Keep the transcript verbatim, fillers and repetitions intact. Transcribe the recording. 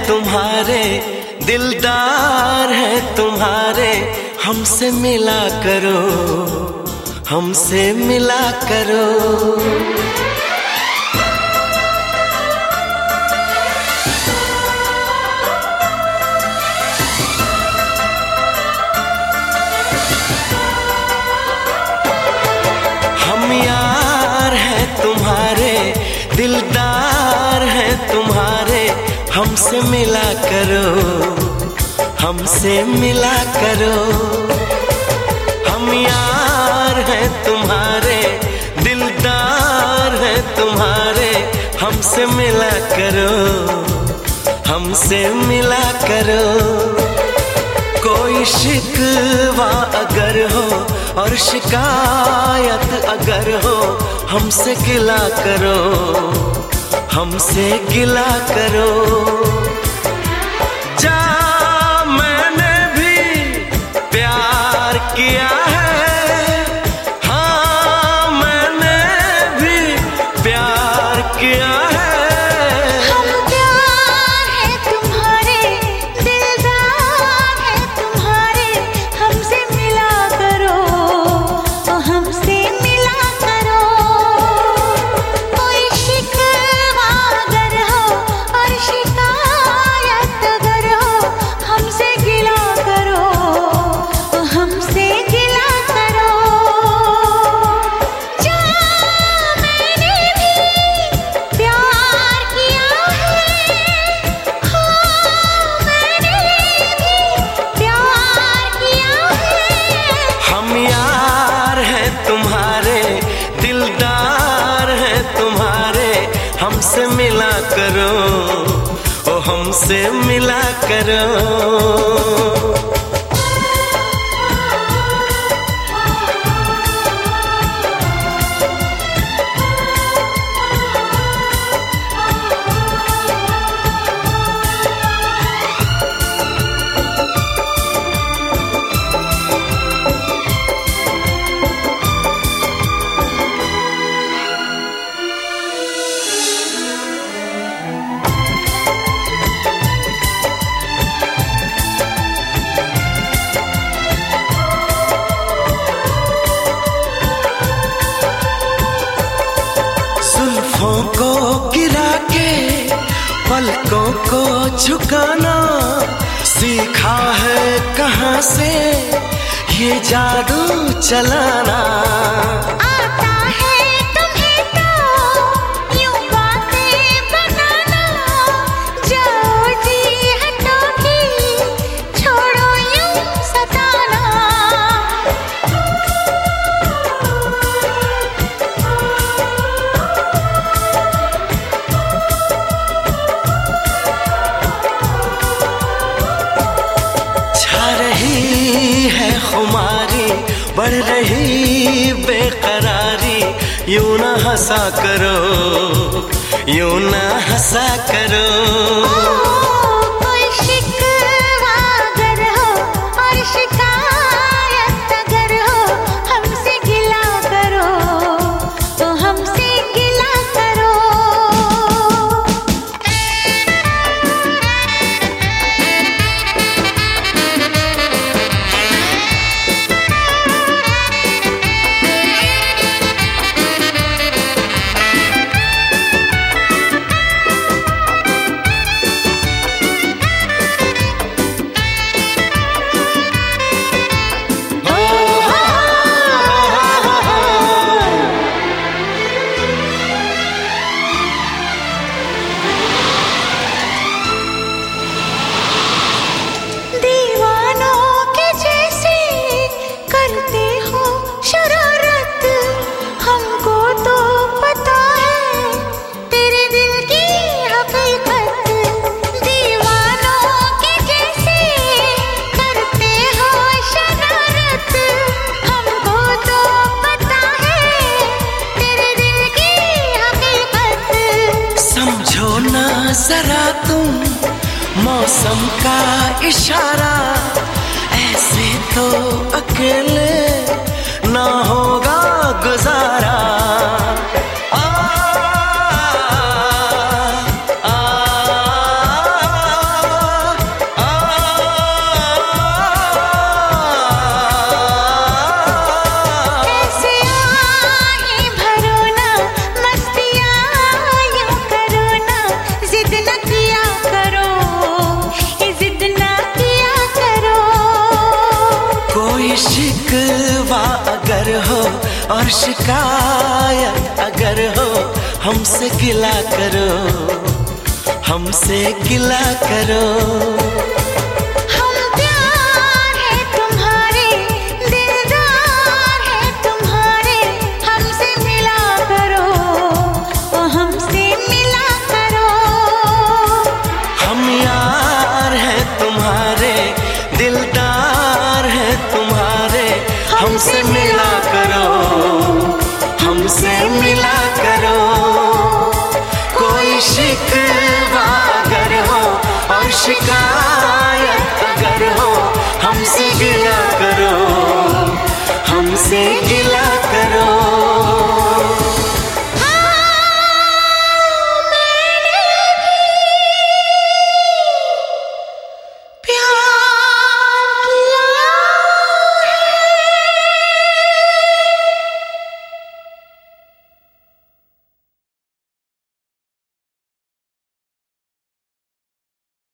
तुम्हारे, दिलदार है तुम्हारे, हमसे मिला करो, हमसे मिला करो। हम यार हैं तुम्हारे, दिलदार हैं तुम्हारे, हमसे मिला करो, हमसे मिला करो। हम यार हैं तुम्हारे, दिलदार हैं तुम्हारे, हमसे मिला करो, हमसे मिला करो। कोई शिकवा अगर हो और शिकायत अगर हो, हमसे गिला करो, हमसे गिला करो। जा मैंने भी प्यार किया है, हाँ मैंने भी प्यार किया है। हम प्यार है तुम्हारे, दिलदार है तुम्हारे, हमसे मिला करो, हमसे मिला करो। कोई शिकवा अगर हो और शिकायत अगर हो, हमसे गिला करो, हमसे गिला करो। जा मैंने भी प्यार किया है, हाँ मैंने भी प्यार किया है। हम यार हैं तुम्हारे, दिलदार हैं तुम्हारे, हमसे मिला करो, ओ हमसे मिला करो। जुल्फों को गिरा के पलकों को झुकाना, सीखा है कहाँ से ये जादू चलाना। आता है तुम्हें तो यूं बातें बनाना, जाओ जी हटो की छोड़ो यूं सताना। छा रही है खुमारी, बढ़ रही बेकरारी, यूं ना हंसा करो, यूं ना हंसा करो। कोई शिकवा अगर हो और शिकायत अगर हो, हमसे गिला करो, तो हमसे गिला करो। दीवानों के जैसे करते हो शरारत, हमको तो पता है तेरे दिल की हकीकत। दीवानों के जैसे करते हो शरारत, हमको तो पता है तेरे दिल की हकीकत। समझो ना जरा तुम मौसम का इशारा, ऐसे तो अकेले ना होगा गुजारा। आ, आ, आ, और शिकायत अगर हो हमसे गिला करो, हमसे गिला करो। हम प्यार है तुम्हारे, दिलदार है तुम्हारे, हमसे मिला करो, ओ हमसे मिला करो। हम यार है तुम्हारे, दिलदार है तुम्हारे, हमसे मिला करो, हमसे मिला करो। कोई शिकवा अगर हो और शिकायत